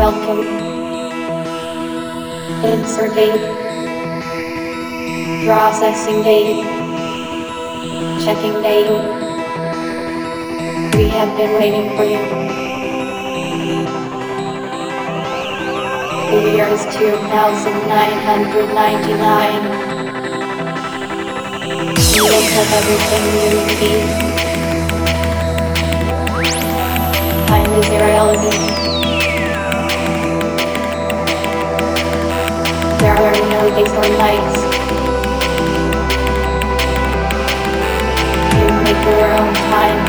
Welcome. Insert date. Processing date. Checking date. We have been waiting for you. The year is 2999. You will have everything you need. Time is irrelevant. There are no days or nights. You make your own time.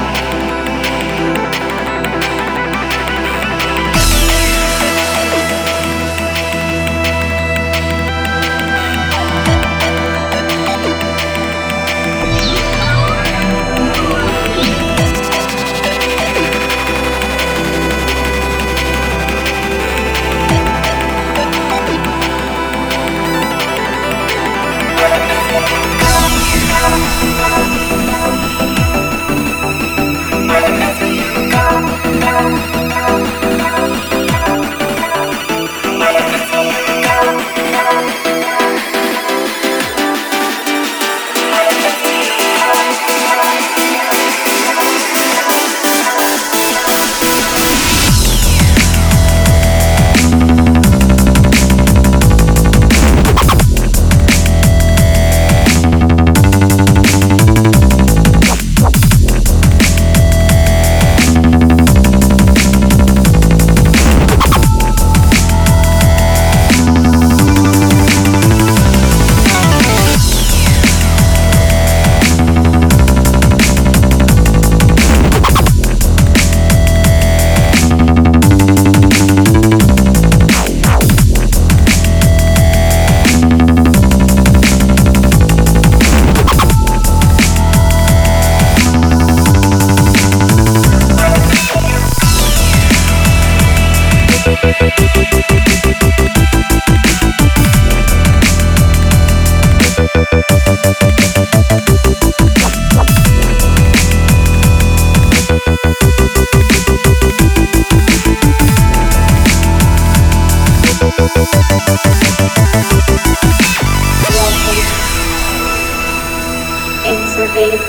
Insert date.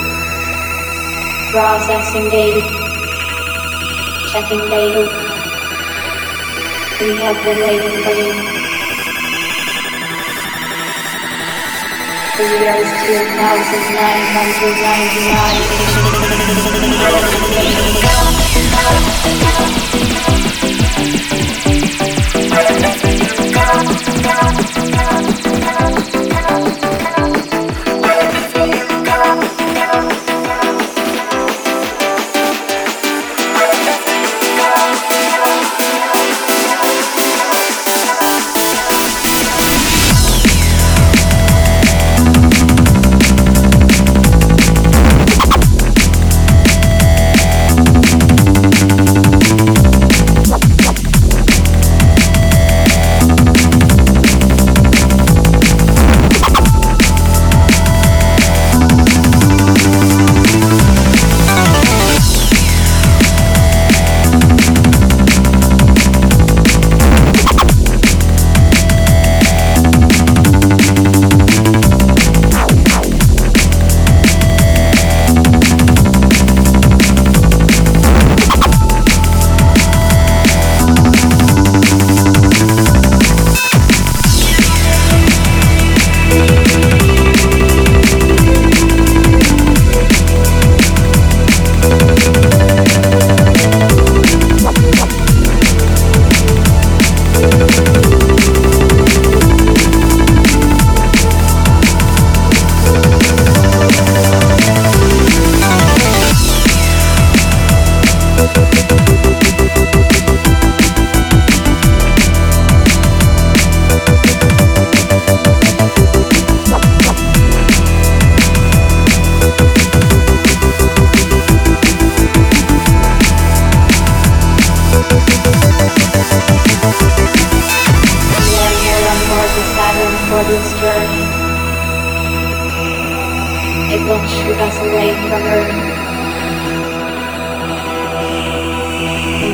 Processing date. Checking date. We have been waiting for you. The year is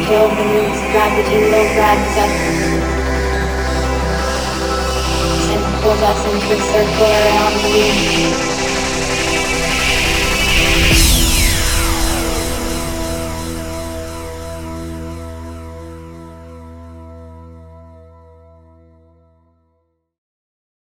until the moon's gravity low grabs us and pulls us into a circle around the moon.